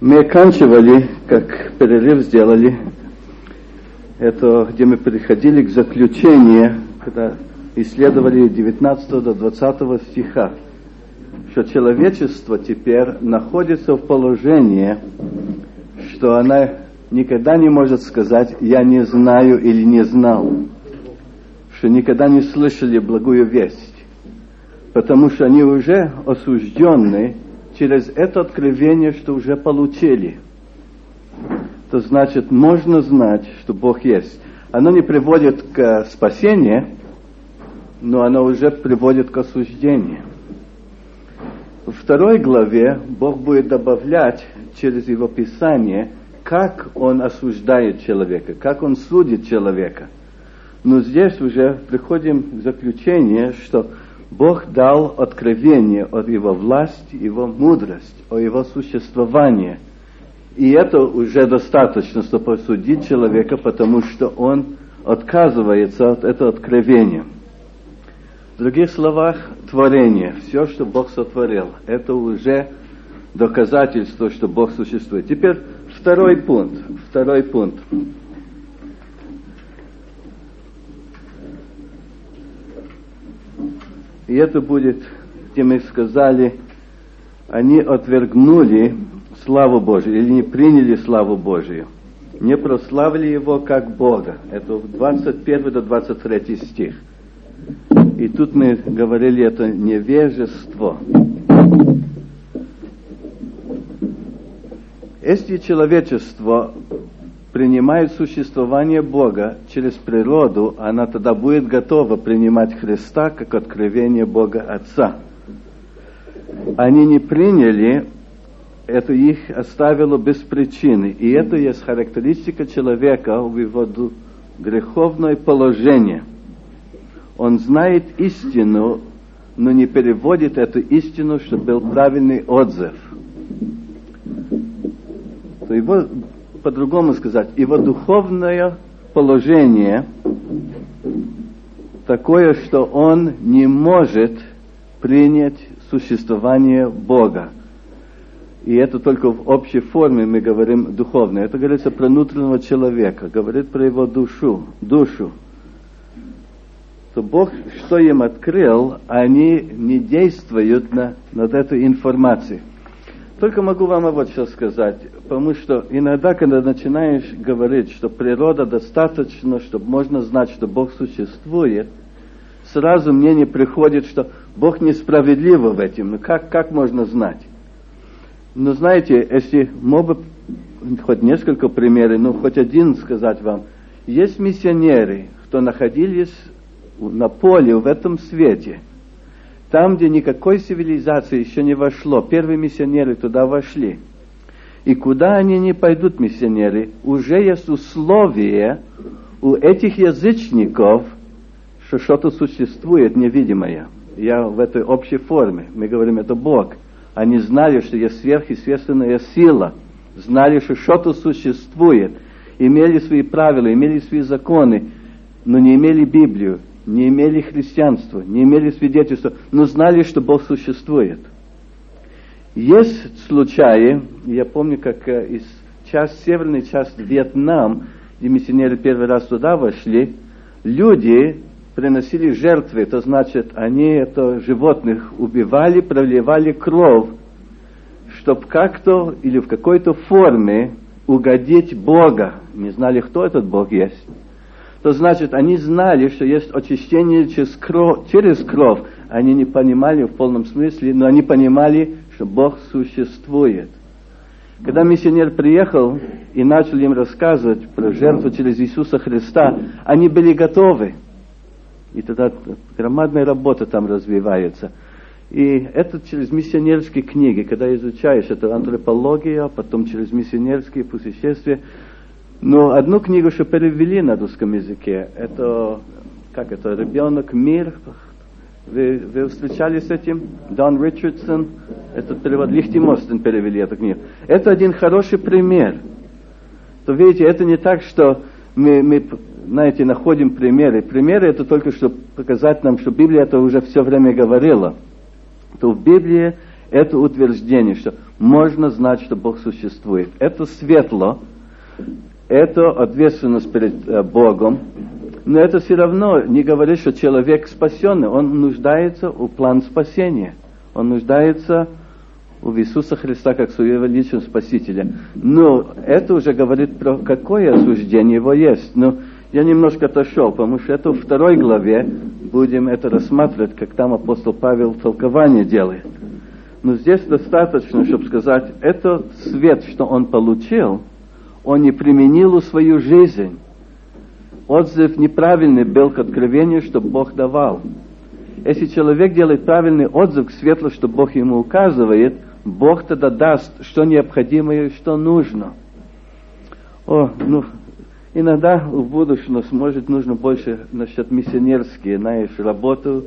Мы оканчивали, как перерыв сделали, это, где мы переходили к заключению, когда исследовали 19 до 20 стиха, что человечество теперь находится в положении, что она никогда не может сказать «я не знаю» или «не знал», что никогда не слышали благую весть, потому что они уже осуждены через это откровение, что уже получили. То значит, можно знать, что Бог есть. Оно не приводит к спасению, но оно уже приводит к осуждению. В 2 главе Бог будет добавлять через Его Писание, как Он осуждает человека, как Он судит человека. Но здесь уже приходим к заключению, что Бог дал откровение о Его власти, Его мудрость, о Его существовании. И это уже достаточно, чтобы осудить человека, потому что он отказывается от этого откровения. В других словах, творение, все, что Бог сотворил, это уже доказательство, что Бог существует. Теперь второй пункт. И это будет, где мы сказали, они отвергнули славу Божию, или не приняли славу Божию, не прославили Его как Бога. Это 21 до 23 стих. И тут мы говорили, это невежество. Если человечество принимает существование Бога через природу, она тогда будет готова принимать Христа как откровение Бога Отца. Они не приняли, это их оставило без причины. И это есть характеристика человека в его греховное положение. Он знает истину, но не переводит эту истину, чтобы был правильный отзыв. То его, по-другому сказать, его духовное положение такое, что он не может принять существование Бога. И это только в общей форме мы говорим духовное. Это говорится про внутреннего человека, говорит про его душу. То Бог, что им открыл, они не действуют над этой информацией. Только могу вам вот что сказать, потому что иногда, когда начинаешь говорить, что природа достаточно, чтобы можно знать, что Бог существует, сразу мне не приходит, что Бог несправедлив в этом. Ну как можно знать? Но знаете, если мог бы хоть несколько примеров, ну хоть один сказать вам, есть миссионеры, кто находились на поле в этом свете, там, где никакой цивилизации еще не вошло, первые миссионеры туда вошли. И куда они не пойдут, миссионеры, уже есть условия у этих язычников, что что-то существует невидимое. Я в этой общей форме, мы говорим, это Бог. Они знали, что есть сверхъестественная сила, знали, что что-то существует, имели свои правила, имели свои законы, но не имели Библию, не имели христианства, не имели свидетельства, но знали, что Бог существует. Есть случаи, я помню, как из северной части Вьетнам, где миссионеры первый раз туда вошли, люди приносили жертвы, это значит, они животных убивали, проливали кровь, чтобы как-то или в какой-то форме угодить Бога. Не знали, кто этот Бог есть. То значит, они знали, что есть очищение через кровь. Они не понимали в полном смысле, но они понимали, что Бог существует. Когда миссионер приехал и начал им рассказывать про жертву через Иисуса Христа, они были готовы. И тогда громадная работа там развивается. И это через миссионерские книги, когда изучаешь, это антропология, потом через миссионерские путешествия. Но одну книгу, что перевели на русском языке, это «Ребенок, мир». Вы встречались с этим? Дон Ричардсон, этот перевод, Лихтемостен перевели эту книгу. Это один хороший пример. То видите, это не так, что мы знаете, находим примеры. Примеры это только, чтобы показать нам, что Библия это уже все время говорила. То в Библии Это утверждение, что можно знать, что Бог существует. Это светло, это ответственность перед Богом, но это все равно не говорит, что человек спасенный. Он нуждается в план спасения. Он нуждается в Иисуса Христа как своего личного Спасителя. Но это уже говорит про какое осуждение его есть. Но я немножко отошел, потому что это в 2 главе будем это рассматривать, как там апостол Павел толкование делает. Но здесь достаточно, чтобы сказать, этот свет, что он получил, он не применил в свою жизнь. Отзыв неправильный был к откровению, что Бог давал. Если человек делает правильный отзыв к светлу, что Бог ему указывает, Бог тогда даст, что необходимо и что нужно. Иногда в будущем нас, может, нужно больше насчет миссионерские, знаешь, работу,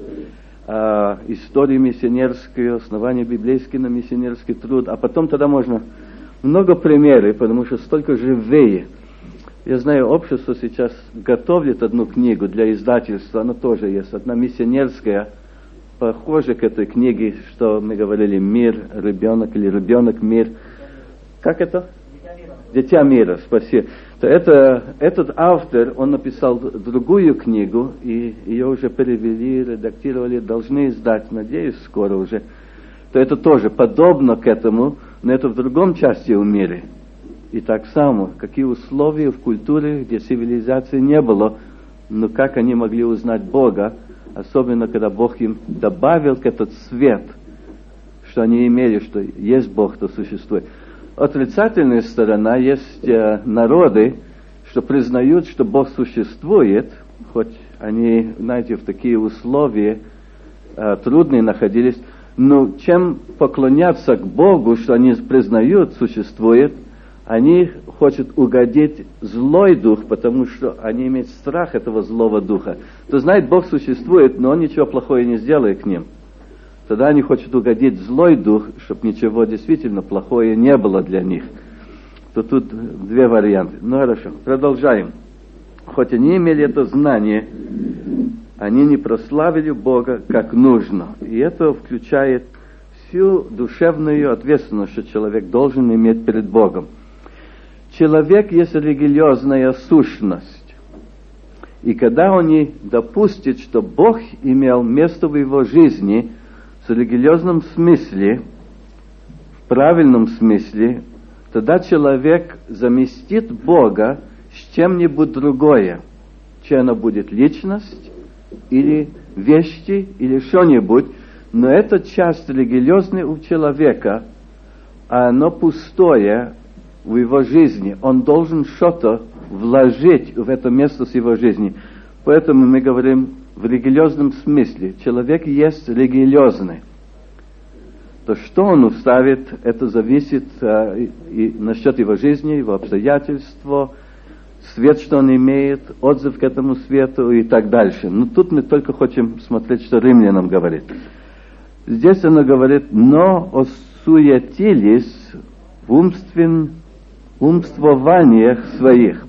историю миссионерскую, основание библейское на миссионерский труд, а потом тогда можно много примеров, потому что столько живее. Я знаю, общество сейчас готовит одну книгу для издательства, она тоже есть, одна миссионерская, похожа к этой книге, что мы говорили, «Мир, ребенок» или «Ребенок, мир». Как это? «Дитя мира», спасибо. То этот автор, он написал другую книгу, и ее уже перевели, редактировали, должны издать, надеюсь, скоро уже. То это тоже подобно к этому, но это в другом части в мире. И так само, какие условия в культуре, где цивилизации не было, но как они могли узнать Бога, особенно когда Бог им добавил этот свет, что они имели, что есть Бог, кто существует. Отрицательная сторона, есть народы, что признают, что Бог существует, хоть они, знаете, в такие условия трудные находились, но чем поклоняться к Богу, что они признают, существует, они хотят угодить злой дух, потому что они имеют страх этого злого духа. То знает, Бог существует, но он ничего плохого не сделает к ним. Тогда они хотят угодить злой дух, чтобы ничего действительно плохое не было для них. То тут 2 варианта. Ну хорошо, продолжаем. Хоть они имели это знание, они не прославили Бога как нужно. И это включает всю душевную ответственность, что человек должен иметь перед Богом. Человек есть религиозная сущность. И когда он не допустит, что Бог имел место в его жизни, в религиозном смысле, в правильном смысле, тогда человек заместит Бога с чем-нибудь другое. Чем оно будет личность, или вещи, или что-нибудь. Но эта часть религиозной у человека, оно пустое в его жизни. Он должен что-то вложить в это место с его жизни. Поэтому мы говорим в религиозном смысле. Человек есть религиозный. То, что он вставит, это зависит и насчет его жизни, его обстоятельств, свет, что он имеет, отзыв к этому свету и так дальше. Но тут мы только хотим смотреть, что Римлянам говорит. Здесь оно говорит, но осуетились в умствованиях своих.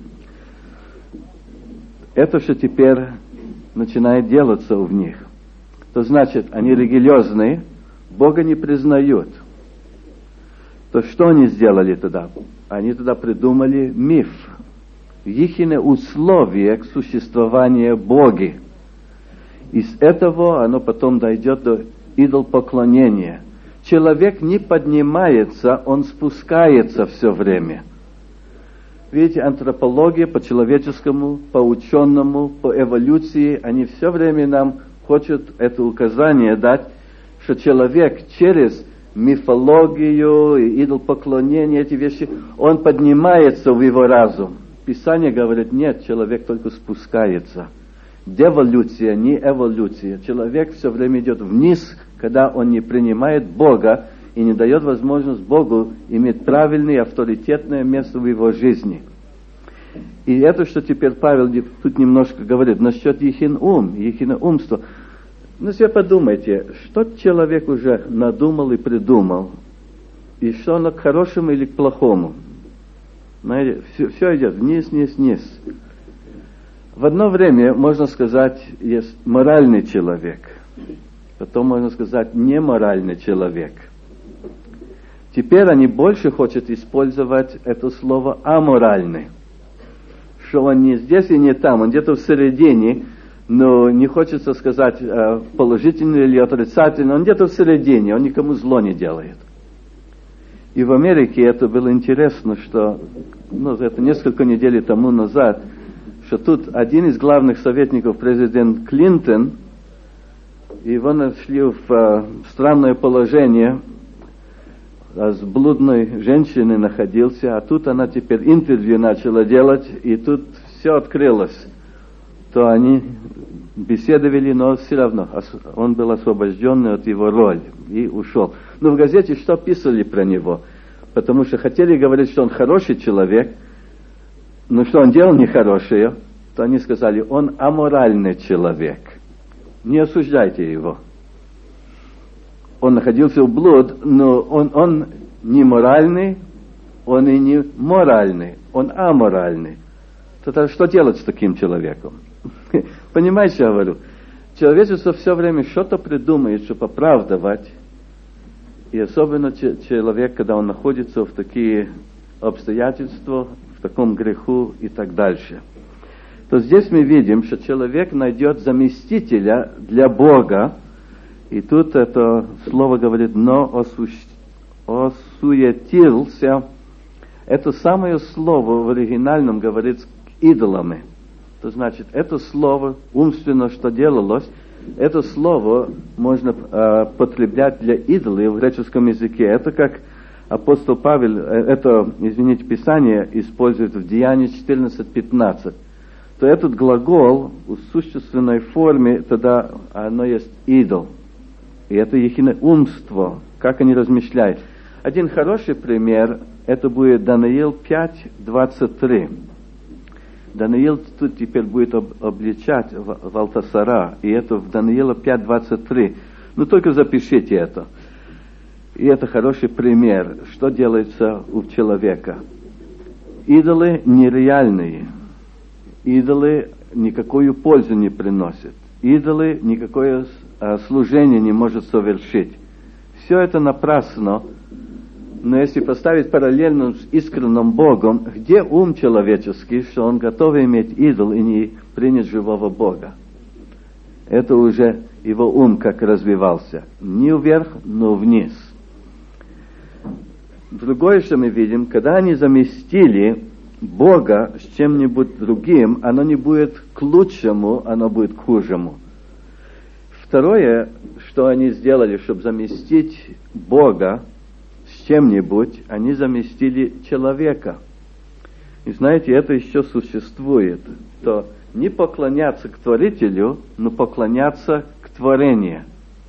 Это, что теперь начинает делаться в них. То значит, они религиозные, Бога не признают. То что они сделали тогда? Они тогда придумали миф. Ихне условия к существованию Бога. Из этого оно потом дойдет до идолопоклонения. Человек не поднимается, он спускается все время. Видите, антропология по-человеческому, по-ученому, по эволюции, они все время нам хотят это указание дать, что человек через мифологию и идолопоклонение, эти вещи, он поднимается в его разум. Писание говорит, нет, человек только спускается. Деволюция, не эволюция. Человек все время идет вниз, когда он не принимает Бога и не дает возможность Богу иметь правильное, авторитетное место в его жизни. И это, что теперь Павел тут немножко говорит, насчет ихин умства. Ну, себе подумайте, что человек уже надумал и придумал, и что оно к хорошему или к плохому. Знаете, все идет вниз, вниз, вниз. В одно время, можно сказать, есть моральный человек, потом можно сказать неморальный человек. Теперь они больше хотят использовать это слово «аморальный». Что он не здесь и не там, он где-то в середине, но не хочется сказать положительно или отрицательно, он где-то в середине, он никому зло не делает. И в Америке это было интересно, что это несколько недель тому назад, что тут один из главных советников, президент Клинтон, его нашли в странное положение, с блудной женщиной находился, а тут она теперь интервью начала делать, и тут все открылось. То они беседовали, но все равно он был освобожден от его роли и ушел. Но в газете что писали про него? Потому что хотели говорить, что он хороший человек, но что он делал нехорошее, то они сказали, он аморальный человек. Не осуждайте его. Он находился в блуд, но он не моральный, он и не моральный, он аморальный. Тогда что делать с таким человеком? Понимаете, что я говорю? Человечество все время что-то придумает, чтобы оправдывать. И особенно человек, когда он находится в такие обстоятельства, в таком греху и так дальше. То здесь мы видим, что человек найдет заместителя для Бога. И тут это слово говорит, но осуетился. Это самое слово в оригинальном говорит идолами. То значит, это слово умственно, что делалось, это слово можно потреблять для идолов в греческом языке. Это как апостол Павел, Писание использует в Деянии 14:15. То этот глагол в существенной форме, тогда оно есть идол. И это их умство, как они размышляют. Один хороший пример, это будет Даниил 5:23. Даниил тут теперь будет обличать Валтасара, и это в Даниила 5:23. Но только запишите это. И это хороший пример, что делается у человека. Идолы нереальные. Идолы никакую пользу не приносят. Идолы никакое служение не может совершить. Все это напрасно. Но если поставить параллельно с искренним Богом, где ум человеческий, что он готов иметь идол и не принять живого Бога? Это уже его ум как развивался. Не вверх, но вниз. Другое, что мы видим, когда они заместили Бога с чем-нибудь другим, оно не будет к лучшему, оно будет к худшему. Второе, что они сделали, чтобы заместить Бога с чем-нибудь, они заместили человека. И знаете, это еще существует. То не поклоняться к Творителю, но поклоняться к творению.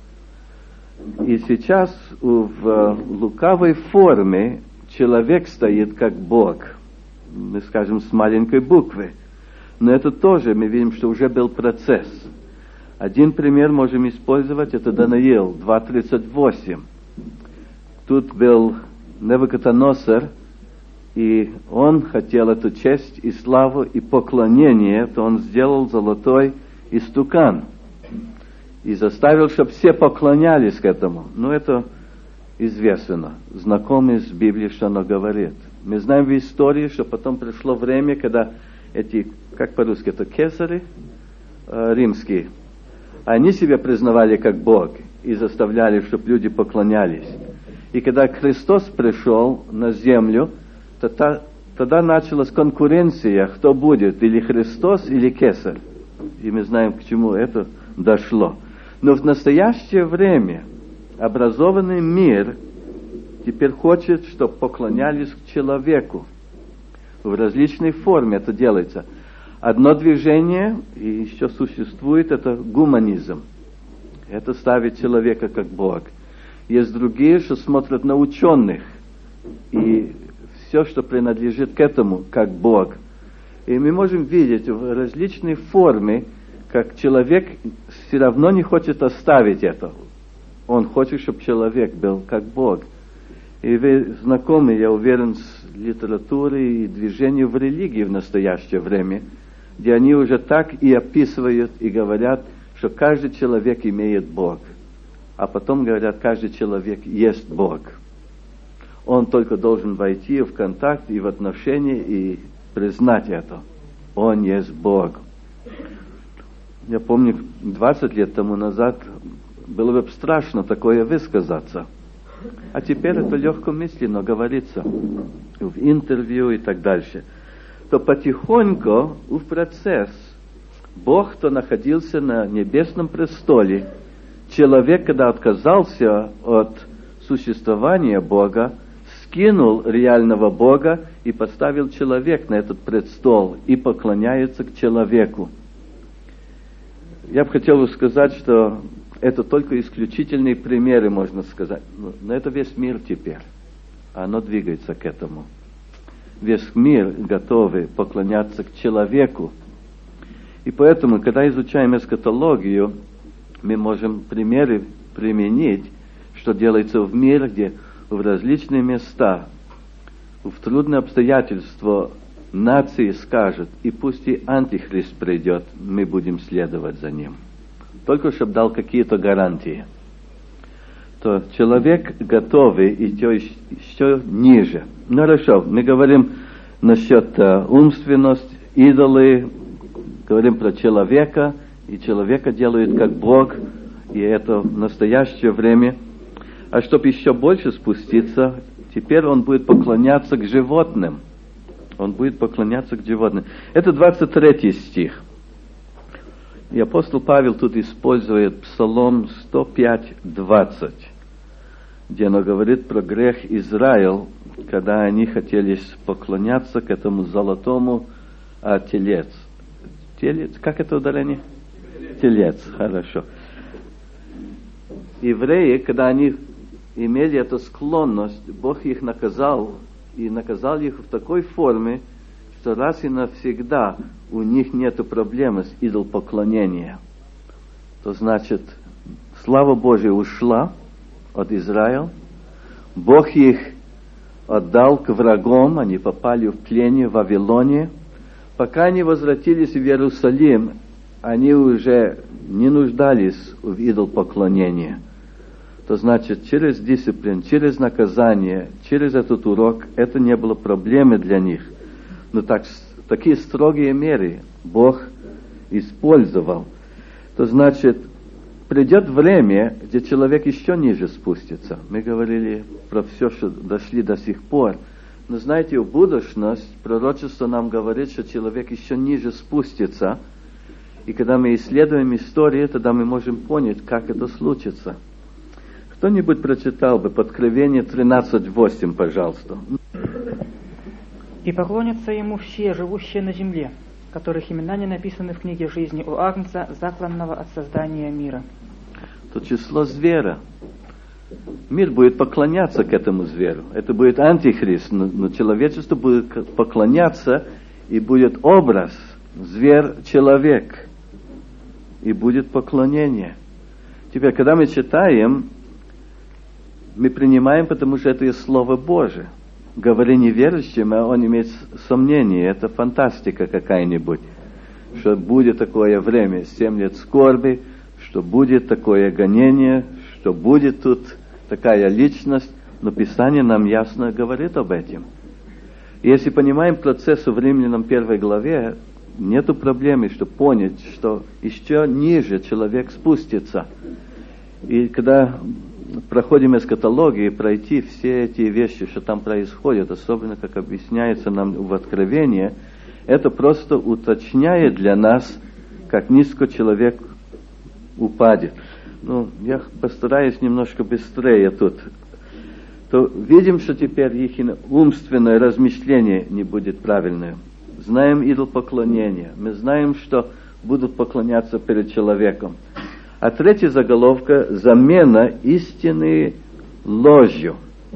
И сейчас в лукавой форме человек стоит как Бог. Мы скажем с маленькой буквы. Но это тоже, мы видим, что уже был процесс. Один пример можем использовать, это Даниил 2:38. Тут был Навуходоносор, и он хотел эту честь и славу и поклонение, то он сделал золотой истукан. И заставил, чтобы все поклонялись к этому. Но это известно, знакомы с Библией, что оно говорит. Мы знаем в истории, что потом пришло время, когда эти, как по-русски, это кесари римские, они себя признавали как Бог и заставляли, чтобы люди поклонялись. И когда Христос пришел на землю, тогда началась конкуренция, кто будет, или Христос, или кесарь. И мы знаем, к чему это дошло. Но в настоящее время образованный мир теперь хочет, чтобы поклонялись к человеку. В различной форме это делается. Одно движение, и еще существует, это гуманизм. Это ставит человека как Бог. Есть другие, что смотрят на ученых, и все, что принадлежит к этому, как Бог. И мы можем видеть в различной форме, как человек все равно не хочет оставить это. Он хочет, чтобы человек был как Бог. И вы знакомы, я уверен, с литературой и движением в религии в настоящее время, где они уже так и описывают и говорят, что каждый человек имеет Бог. А потом говорят, каждый человек есть Бог. Он только должен войти в контакт и в отношения и признать это. Он есть Бог. Я помню, 20 лет тому назад было бы страшно такое высказаться. А теперь это легкомысленно говорится в интервью и так дальше. То потихоньку в процесс Бог, кто находился на небесном престоле, человек, когда отказался от существования Бога, скинул реального Бога и поставил человека на этот престол и поклоняется к человеку. Я бы хотел сказать, что это только исключительные примеры, можно сказать. Но это весь мир теперь. Оно двигается к этому. Весь мир готовы поклоняться к человеку. И поэтому, когда изучаем эсхатологию, мы можем примеры применить, что делается в мире, где в различные места, в трудные обстоятельства нации скажет, и пусть и антихрист придет, мы будем следовать за ним. Только чтобы дал какие-то гарантии. То человек готовый идти еще ниже. Ну хорошо, мы говорим насчет умственности, идолы, говорим про человека, и человека делают как Бог, и это в настоящее время. А чтобы еще больше спуститься, теперь он будет поклоняться к животным. Он будет поклоняться к животным. Это 23 стих. И апостол Павел тут использует Псалом 105:20, где он говорит про грех Израиля, когда они хотели поклоняться к этому золотому телец. Телец, как это ударение? Телец, хорошо. Евреи, когда они имели эту склонность, Бог их наказал, и наказал их в такой форме, что раз и навсегда у них нет проблемы с идолопоклонением. То значит, слава Божия ушла от Израиля, Бог их отдал к врагам, они попали в плен в Вавилоне. Пока они возвратились в Иерусалим, они уже не нуждались в идолопоклонении. То значит, через дисциплину, через наказание, через этот урок, это не было проблемы для них. Но такие строгие меры Бог использовал. То значит, придет время, где человек еще ниже спустится. Мы говорили про все, что дошли до сих пор. Но знаете, в будущность пророчество нам говорит, что человек еще ниже спустится. И когда мы исследуем историю, тогда мы можем понять, как это случится. Кто-нибудь прочитал бы Откровение 13:8, пожалуйста. «И поклонятся ему все, живущие на земле, которых имена не написаны в книге жизни у Агнца, закланного от создания мира». То число зверя. Мир будет поклоняться к этому зверю. Это будет антихрист, но человечество будет поклоняться, и будет образ зверь-человек. И будет поклонение. Теперь, когда мы читаем, мы принимаем, потому что это и Слово Божие. Говори неверующим, а он имеет сомнения, это фантастика какая-нибудь, что будет такое время, 7 лет скорби, что будет такое гонение, что будет тут такая личность, но Писание нам ясно говорит об этом. И если понимаем процесс в Римлянам 1 главе, нету проблемы, чтобы понять, что еще ниже человек спустится. И когда проходим эсхатологию, пройти все эти вещи, что там происходит, особенно как объясняется нам в Откровении, это просто уточняет для нас, как низко человек упадет. Ну, я постараюсь немножко быстрее тут. То видим, что теперь их умственное размышление не будет правильным. Знаем идолопоклонение. Мы знаем, что будут поклоняться перед человеком. А третья заголовка – замена истины ложью.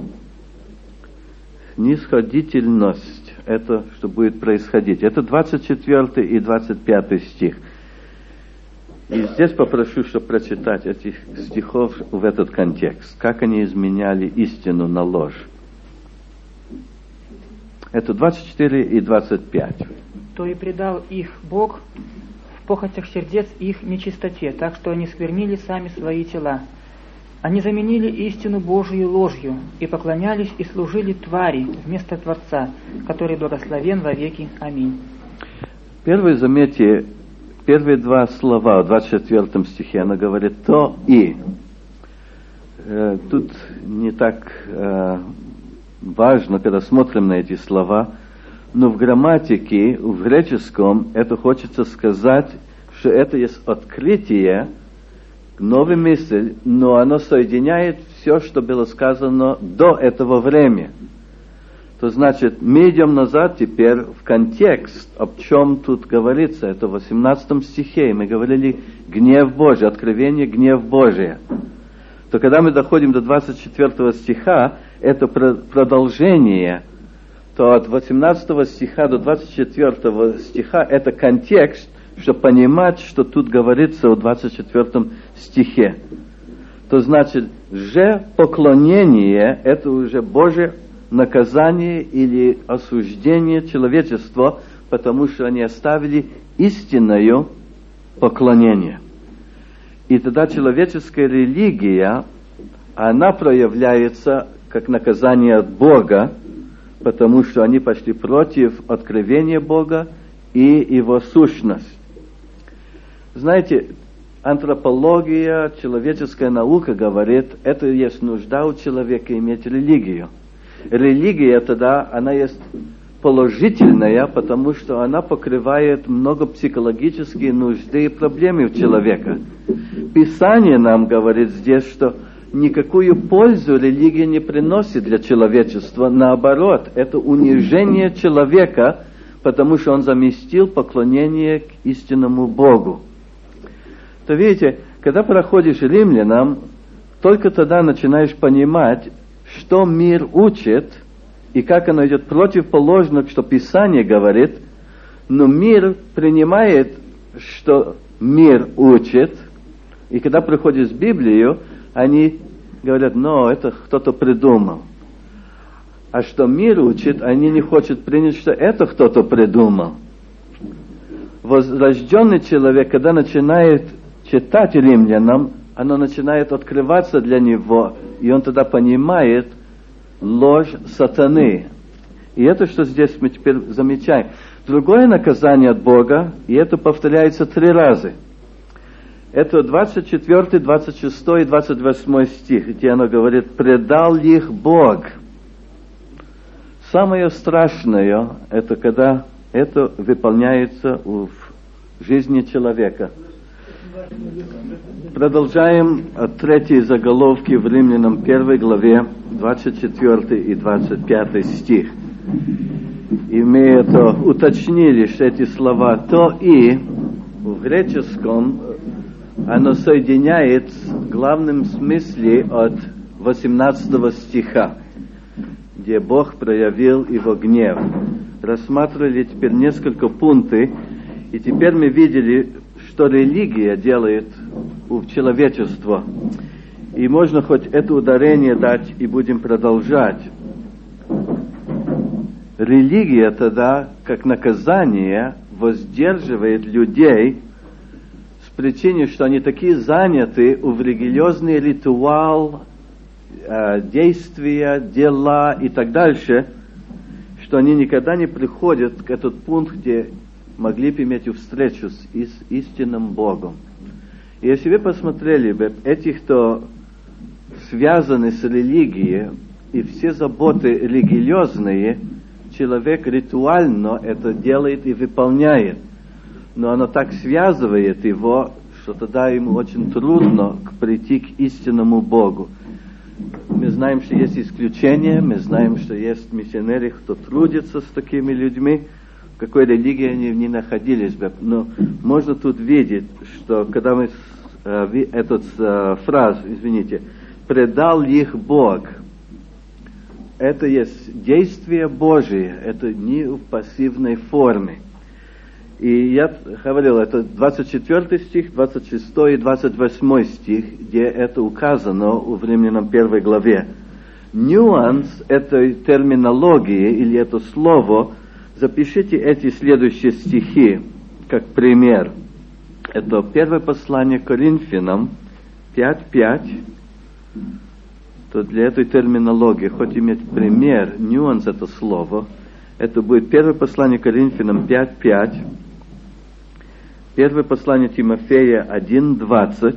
Снисходительность – это что будет происходить. Это 24 и 25 стих. И здесь попрошу, чтобы прочитать этих стихов в этот контекст. Как они изменяли истину на ложь. Это 24 и 25. «То и предал их Бог в похотях сердец их нечистоте, так что они сквернили сами свои тела. Они заменили истину Божию ложью и поклонялись и служили твари вместо Творца, который благословен вовеки. Аминь. Первое, заметьте, первые два слова в 24 стихе, она говорит «то и». Тут не так важно, когда смотрим на эти слова, но в грамматике, в греческом, это хочется сказать, что это есть открытие, новая мысль, но оно соединяет все, что было сказано до этого времени. То значит, мы идем назад теперь в контекст, об чем тут говорится. Это в 18 стихе, мы говорили «гнев Божий», «откровение, гнев Божий». То когда мы доходим до 24 стиха, это продолжение, то от 18 стиха до 24 стиха это контекст, чтобы понимать, что тут говорится в 24 стихе. То значит, же поклонение – это уже Божье наказание или осуждение человечества, потому что они оставили истинное поклонение. И тогда человеческая религия, она проявляется как наказание от Бога, потому что они пошли против откровения Бога и Его сущность. Знаете, антропология, человеческая наука говорит, это есть нужда у человека иметь религию. Религия тогда, она есть положительная, потому что она покрывает много психологических нужды и проблем у человека. Писание нам говорит здесь, что никакую пользу религия не приносит для человечества. Наоборот, это унижение человека, потому что он заместил поклонение к истинному Богу. То видите, когда проходишь Римлянам, только тогда начинаешь понимать, что мир учит, и как оно идет противоположно, что Писание говорит, но мир принимает, что мир учит, и когда приходишь в Библию, они говорят, это кто-то придумал. А что мир учит, они не хотят принять, что это кто-то придумал. Возрожденный человек, когда начинает читать Римлянам, оно начинает открываться для него, и он тогда понимает ложь сатаны. И это, что здесь мы теперь замечаем. Другое наказание от Бога, и это повторяется 3 раза. Это 24, 26 и 28 стих, где оно говорит, «предал их Бог». Самое страшное, это когда это выполняется в жизни человека. Продолжаем от 3 заголовки в Римлянам 1 главе, 24 и 25 стих. И мы это уточнили, что эти слова «то и» в греческом, оно соединяет в главном смысле от 18 стиха, где Бог проявил Его гнев. Рассматривали теперь несколько пунктов, и теперь мы видели, что религия делает в человечество. И можно хоть это ударение дать, и будем продолжать. Религия тогда, как наказание, воздерживает людей с причиной, что они такие заняты в религиозный ритуал, действия, дела и так дальше, что они никогда не приходят к этому пункту, где могли бы иметь встречу с истинным Богом. И если вы посмотрели бы, этих, кто связаны с религией, и все заботы религиозные, человек ритуально это делает и выполняет. Но оно так связывает его, что тогда ему очень трудно прийти к истинному Богу. Мы знаем, что есть исключения, мы знаем, что есть миссионеры, кто трудится с такими людьми, в какой религии они не находились бы. Но можно тут видеть, что когда мы этот фразу, «предал их Бог», это есть действие Божие, это не в пассивной форме. И я говорил, это 24 стих, 26 и 28 стих, где это указано в Римлянам 1 главе. Нюанс этой терминологии, или это слово, запишите эти следующие стихи, как пример. Это первое послание Коринфянам 5:5, то для этой терминологии, хоть иметь пример, нюанс это слово, это будет первое послание Коринфянам 5:5, первое послание Тимофея 1:20.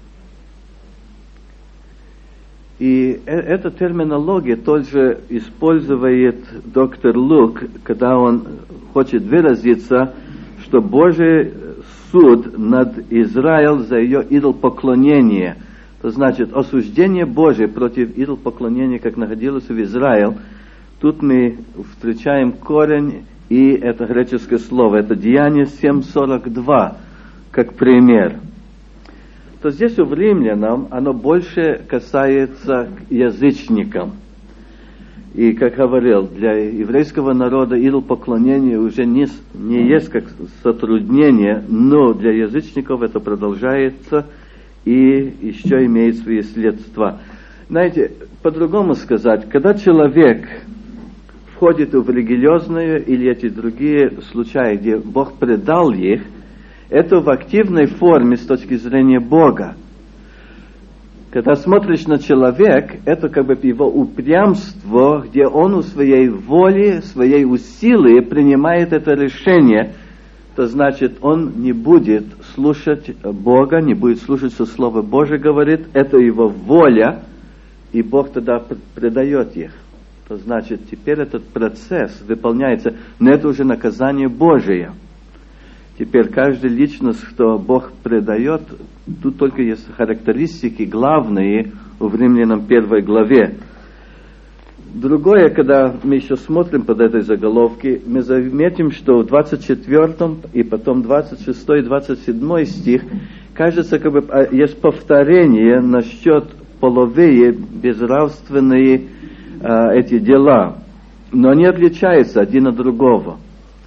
И эта терминология тоже использует доктор Лук, когда он хочет выразиться, что Божий суд над Израилем за ее идолопоклонение, то значит осуждение Божие против идолопоклонения, как находилось в Израиле. Тут мы встречаем корень, и это греческое слово, это Деяние 7:42, как пример. То здесь у римлянам оно больше касается язычникам. И, как говорил, для еврейского народа идолопоклонение уже не есть как затруднение, но для язычников это продолжается и еще имеет свои следствия. Знаете, по-другому сказать, когда человек входит в религиозные или эти другие случаи, где Бог предал их, это в активной форме с точки зрения Бога. Когда смотришь на человека, это как бы его упрямство, где он в своей воле, своей усилии принимает это решение, то значит, он не будет слушать Бога, не будет слушать, что Слово Божие говорит, это его воля, и Бог тогда предает их. То значит, теперь этот процесс выполняется, но это уже наказание Божие. Теперь каждая личность, кто Бог предает, тут только есть характеристики главные в Римлянам 1 главе. Другое, когда мы еще смотрим под этой заголовки, мы заметим, что в 24 и потом 26 и 27 стих, кажется, как бы есть повторение насчет половые, безнравственные эти дела, но они отличаются один от другого.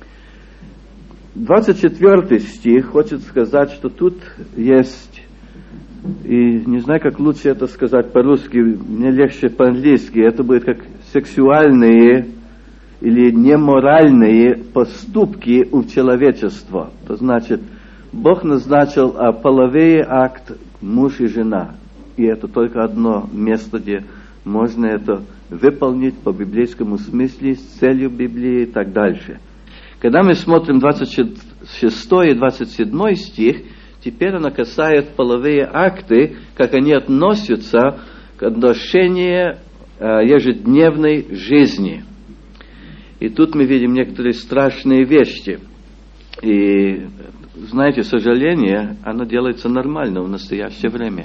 24 стих хочет сказать, что тут есть, и не знаю, как лучше это сказать по-русски, мне легче по-английски, это будет как сексуальные или неморальные поступки у человечества. То значит, Бог назначил половой акт муж и жена, и это только одно место, где можно это выполнить по библейскому смыслу, с целью Библии и так дальше. Когда мы смотрим 26 и 27 стих, теперь она касается половые акты, как они относятся к отношению ежедневной жизни. И тут мы видим некоторые страшные вещи. И, знаете, сожаление, оно делается нормально в настоящее время.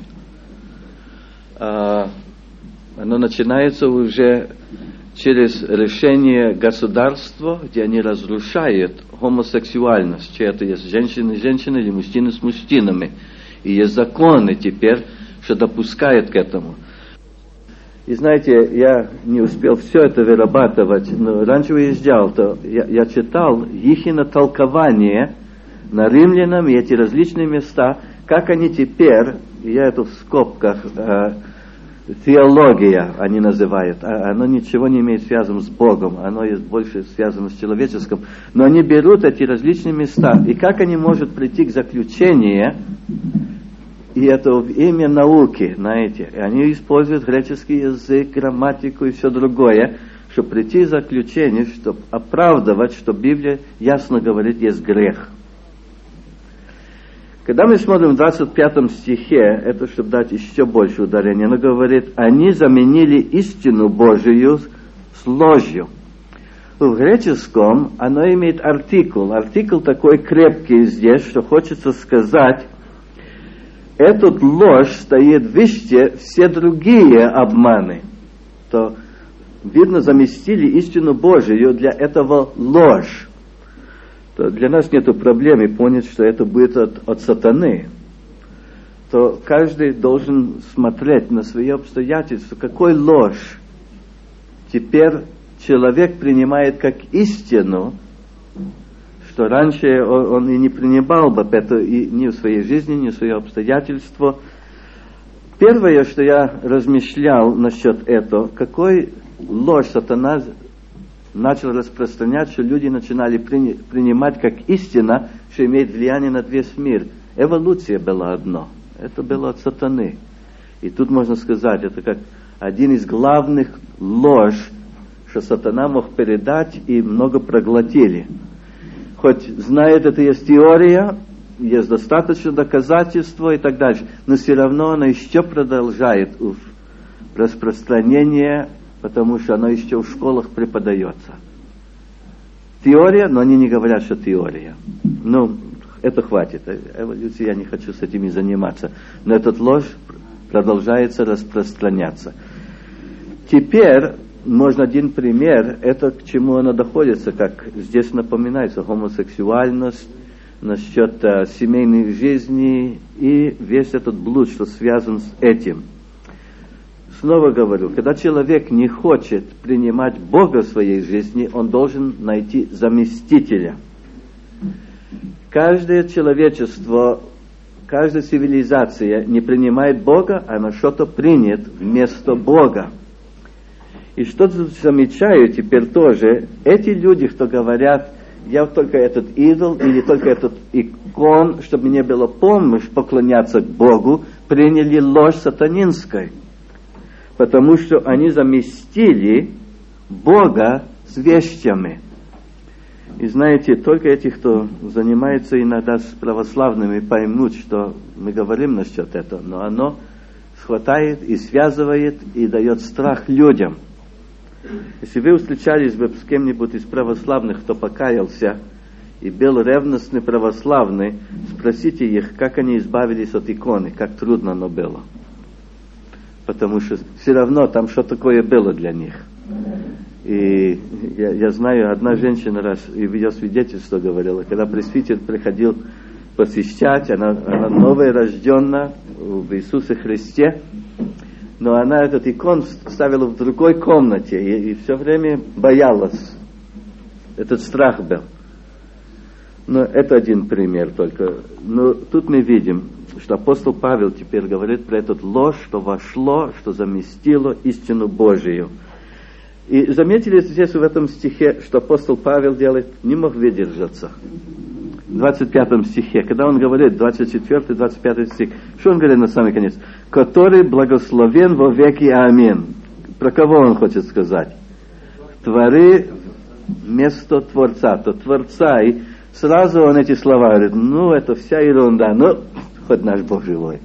Оно начинается уже через решение государства, где они разрушают гомосексуальность, че это есть женщины с женщинами или мужчины с мужчинами. И есть законы теперь, что допускают к этому. И знаете, я не успел все это вырабатывать, но раньше уезжал, то я читал их толкование на римлянам и эти различные места, как они теперь, я это в скобках, теология они называют, оно ничего не имеет связано с Богом, оно есть больше связано с человеческим, но они берут эти различные места, и как они могут прийти к заключению, и это в имя науки, знаете, и они используют греческий язык, грамматику и все другое, чтобы прийти к заключению, чтобы оправдывать, что Библия ясно говорит, есть грех. Когда мы смотрим в 25 стихе, это чтобы дать еще больше ударения, оно говорит, они заменили истину Божию с ложью. В греческом оно имеет артикул. Артикул такой крепкий здесь, что хочется сказать, этот ложь стоит выше все другие обманы. То, видно, заместили истину Божию для этого ложь. То для нас нет проблемы понять, что это будет от сатаны. То каждый должен смотреть на свои обстоятельства, какой ложь теперь человек принимает как истину, что раньше он и не принимал бы это и ни в своей жизни, ни в свои обстоятельства. Первое, что я размышлял насчет этого, какой ложь сатана начал распространять, что люди начинали принимать как истина, что имеет влияние на весь мир. Эволюция была одно. Это было от сатаны. И тут можно сказать, это как один из главных ложь, что сатана мог передать, и много проглотили. Хоть знает, это есть теория, есть достаточно доказательства и так дальше, но все равно она еще продолжает распространение, потому что оно еще в школах преподается. Теория, но они не говорят, что теория. Ну, это хватит. Эволюция, я не хочу с этими заниматься. Но эта ложь продолжается распространяться. Теперь можно один пример, это к чему она доходится, как здесь напоминается, гомосексуальность, насчет семейной жизни и весь этот блуд, что связан с этим. Снова говорю, когда человек не хочет принимать Бога в своей жизни, он должен найти заместителя. Каждое человечество, каждая цивилизация не принимает Бога, она что-то принят вместо Бога. И что замечаю теперь тоже, эти люди, кто говорят, я только этот идол или только этот икон, чтобы мне было помощь поклоняться к Богу, приняли ложь сатанинской. Потому что они заместили Бога с вещами. И знаете, только эти, кто занимается иногда с православными, поймут, что мы говорим насчет этого, но оно схватает и связывает, и дает страх людям. Если вы встречались бы с кем-нибудь из православных, кто покаялся, и был ревностный православный, спросите их, как они избавились от иконы, как трудно оно было. Потому что все равно там что такое было для них. И я знаю, одна женщина раз, и в ее свидетельство говорила, когда пресвитер приходил посещать, она новая рожденная в Иисусе Христе, но она этот икон ставила в другой комнате и все время боялась. Этот страх был. Но это один пример только. Но тут мы видим, что апостол Павел теперь говорит про эту ложь, что вошло, что заместило истину Божию. И заметили здесь в этом стихе, что апостол Павел делает, не мог выдержаться. В 25 стихе, когда он говорит, 24-25 стих, что он говорит на самый конец? «Который благословен во веки. Аминь». Про кого он хочет сказать? «Твори вместо Творца». То Творца. И сразу он эти слова говорит, ну, это вся ерунда, ну, хоть наш Бог живой.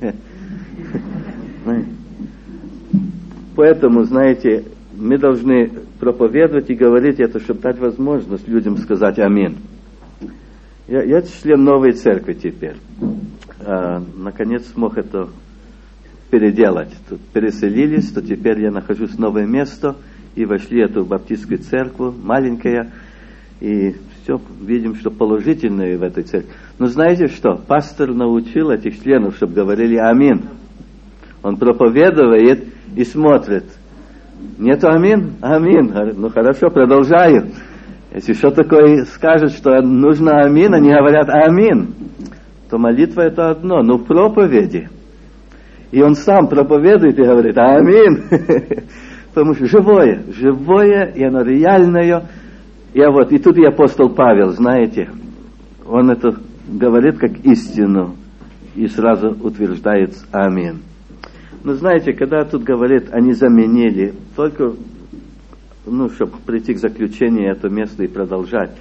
Поэтому, знаете, мы должны проповедовать и говорить это, чтобы дать возможность людям сказать «Аминь». Я член новой церкви теперь. Наконец смог это переделать. Тут переселились, то теперь я нахожусь в новое место, и вошли эту баптистскую церковь, маленькая, и все, видим, что положительное в этой церкви. Но знаете что? Пастор научил этих членов, чтобы говорили «Аминь». Он проповедует и смотрит. Нету амин? Амин. Ну хорошо, продолжаю. Если что такое скажет, что нужно амин, они говорят амин, то молитва это одно, но в проповеди. И он сам проповедует и говорит амин. Потому что живое, и оно реальное. И тут и апостол Павел, знаете, он это говорит как истину и сразу утверждает амин. Но знаете, когда тут говорит, они заменили, только, чтобы прийти к заключению это место и продолжать.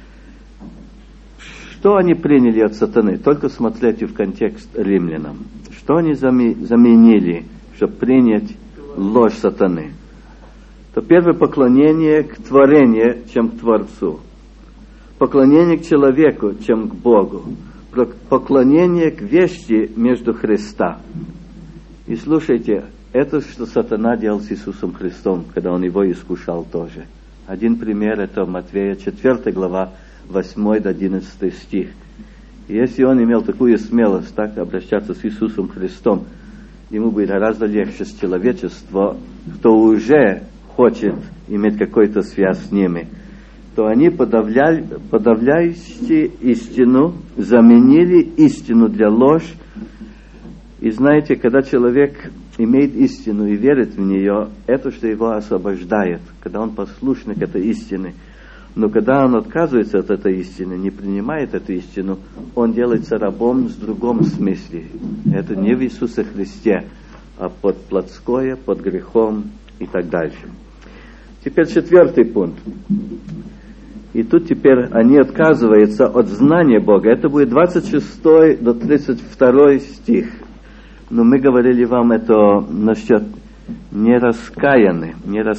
Что они приняли от сатаны? Только смотрите в контекст римлянам. Что они заменили, чтобы принять ложь сатаны? То первое поклонение к творению, чем к Творцу. Поклонение к человеку, чем к Богу. Поклонение к вещи между Христа. И слушайте, это что сатана делал с Иисусом Христом, когда он его искушал тоже. Один пример это Матвея 4 глава 8 до 11 стих. И если он имел такую смелость так обращаться с Иисусом Христом, ему будет гораздо легче с человечеством, кто уже хочет иметь какую-то связь с ними, то они подавляющие истину, заменили истину для ложь. И знаете, когда человек имеет истину и верит в нее, это что его освобождает, когда он послушник этой истины. Но когда он отказывается от этой истины, не принимает эту истину, он делается рабом в другом смысле. Это не в Иисусе Христе, а под плотское, под грехом и так дальше. Теперь 4 пункт. И тут теперь они отказываются от знания Бога. Это будет 26 до 32 стих. Но мы говорили вам это насчет нераскаяны.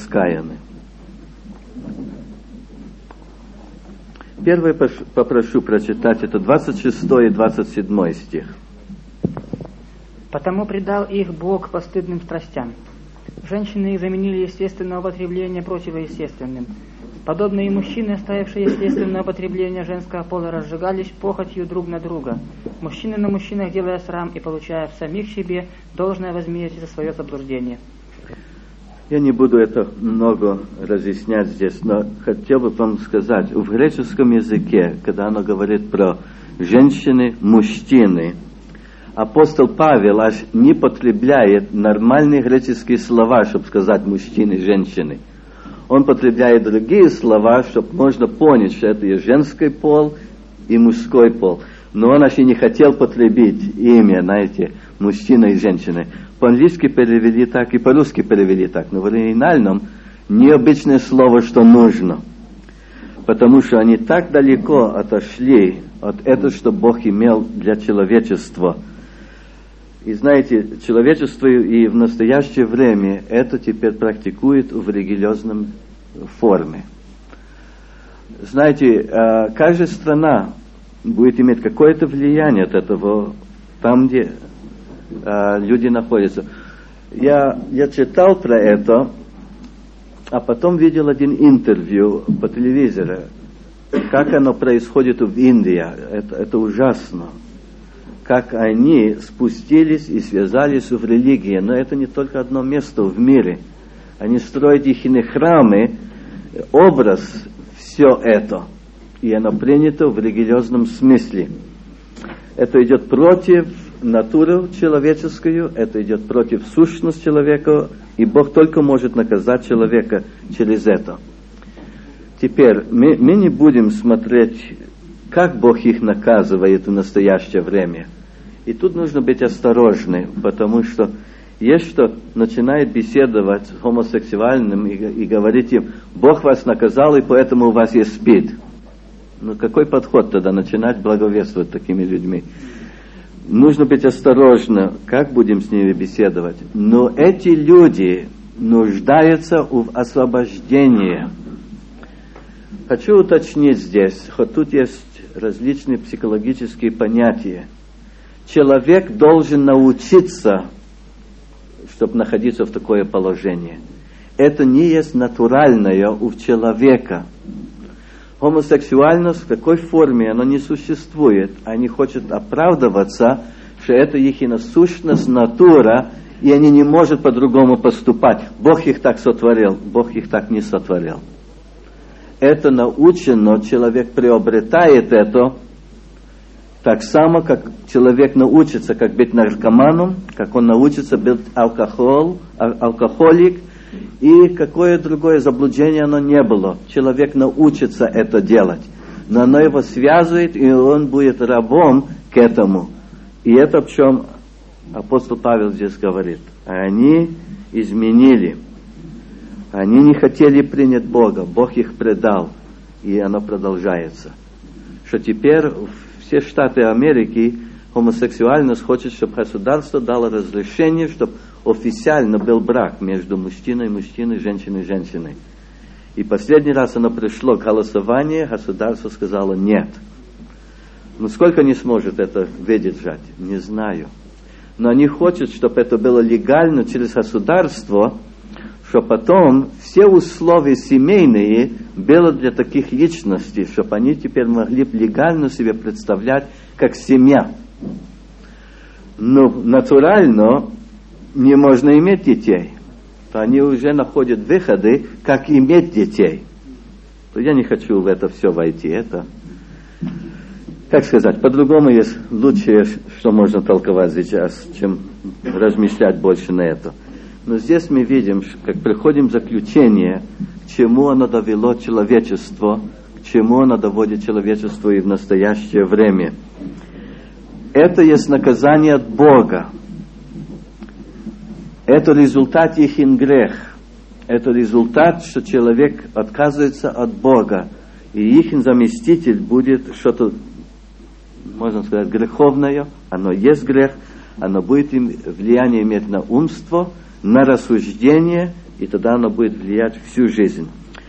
Первое попрошу прочитать, это 26 и 27 стих. «Потому предал их Бог постыдным страстям. Женщины их заменили естественное употребление противоестественным. Подобные мужчины, оставившие естественное употребление женского пола, разжигались похотью друг на друга. Мужчины на мужчинах, делая срам и получая в самих себе должное возмездие за свое заблуждение». Я не буду это много разъяснять здесь, но хотел бы вам сказать, в греческом языке, когда оно говорит про женщины, мужчины, апостол Павел аж не потребляет нормальные греческие слова, чтобы сказать мужчины, женщины. Он потребляет другие слова, чтобы можно понять, что это и женский пол, и мужской пол. Но он аж и не хотел потребить имя, знаете, мужчина и женщина. По-английски перевели так, и по-русски перевели так. Но в оригинальном необычное слово, что нужно. Потому что они так далеко отошли от этого, что Бог имел для человечества. И знаете, человечество и в настоящее время это теперь практикует в религиозном форме. Знаете, каждая страна будет иметь какое-то влияние от этого, там, где люди находятся. Я читал про это, а потом видел один интервью по телевизору, как оно происходит в Индии. Это ужасно. Как они спустились и связались в религии. Но это не только одно место в мире. Они строят их храмы, образ, все это. И оно принято в религиозном смысле. Это идет против натуры человеческую, это идет против сущности человека, и Бог только может наказать человека через это. Теперь мы не будем смотреть, как Бог их наказывает в настоящее время. И тут нужно быть осторожны, потому что есть кто начинает беседовать с гомосексуальным и говорить им: Бог вас наказал, и поэтому у вас есть СПИД. Ну какой подход тогда начинать благовествовать такими людьми? Нужно быть осторожным, как будем с ними беседовать. Но эти люди нуждаются в освобождении. Хочу уточнить здесь, хоть тут есть различные психологические понятия. Человек должен научиться, чтобы находиться в такое положение. Это не есть натуральное у человека. Гомосексуальность в какой форме, она не существует. Они хотят оправдываться, что это их насущность, натура, и они не могут по-другому поступать. Бог их так сотворил, Бог их так не сотворил. Это научено, человек приобретает это, так само, как человек научится, как быть наркоманом, как он научится быть алкоголик, и какое другое заблуждение оно не было. Человек научится это делать. Но оно его связывает, и он будет рабом к этому. И это в чем апостол Павел здесь говорит. Они изменили. Они не хотели принять Бога. Бог их предал. И оно продолжается. Что теперь все штаты Америки гомосексуальность хочет, чтобы государство дало разрешение, чтобы официально был брак между мужчиной и мужчиной, женщиной и женщиной. И последний раз оно пришло к голосованию, государство сказало нет. Но сколько не сможет это выдержать, не знаю. Но они хотят, чтобы это было легально через государство, чтобы потом все условия семейные были для таких личностей, чтобы они теперь могли легально себе представлять как семья. Но натурально не можно иметь детей. То они уже находят выходы, как иметь детей. То я не хочу в это все войти. Это, как сказать, по-другому есть лучшее, что можно толковать сейчас, чем размышлять больше на это. Но здесь мы видим, как приходим к заключению, к чему оно довело человечество, к чему оно доводит человечество и в настоящее время. Это есть наказание от Бога. это результат их грех. Это результат, что человек отказывается от Бога. И их заместитель будет что-то, можно сказать, греховное. Оно есть грех. Оно будет им влияние иметь на умство, на рассуждение. И тогда оно будет влиять всю жизнь.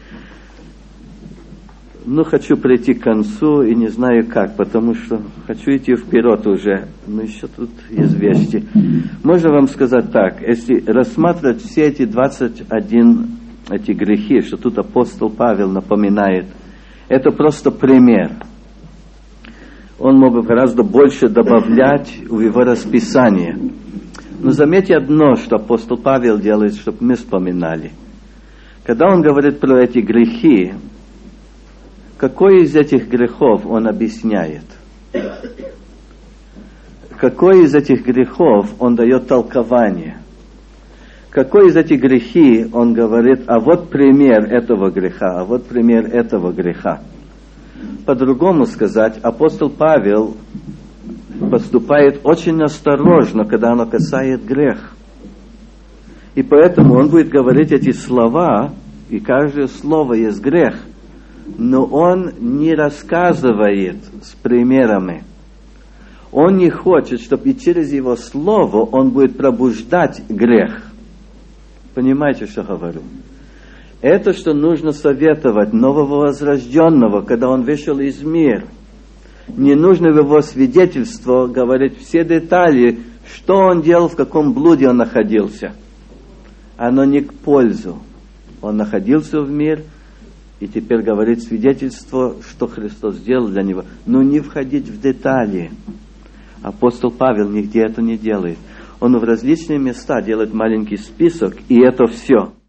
Ну, хочу прийти к концу и не знаю как, потому что хочу идти вперед уже. Но еще тут есть вещи. Можно вам сказать так, если рассматривать все эти 21 эти грехи, что тут апостол Павел напоминает, это просто пример. Он мог бы гораздо больше добавлять в его расписание. Но заметьте одно, что апостол Павел делает, чтобы мы вспоминали. Когда он говорит про эти грехи, какой из этих грехов он объясняет? Какой из этих грехов он дает толкование? Какой из этих грехи он говорит, а вот пример этого греха, а вот пример этого греха? По-другому сказать, апостол Павел поступает очень осторожно, когда он касается грех. И поэтому он будет говорить эти слова, и каждое слово есть грех. Но он не рассказывает с примерами. Он не хочет, чтобы и через его слово он будет пробуждать грех. Понимаете, что говорю? Это, что нужно советовать нового возрожденного, когда он вышел из мира. Не нужно в его свидетельство говорить все детали, что он делал, в каком блуде он находился. Оно не к пользу. Он находился в мире, и теперь говорит свидетельство, что Христос сделал для него. Но не входить в детали. Апостол Павел нигде это не делает. Он в различные места делает маленький список, и это все.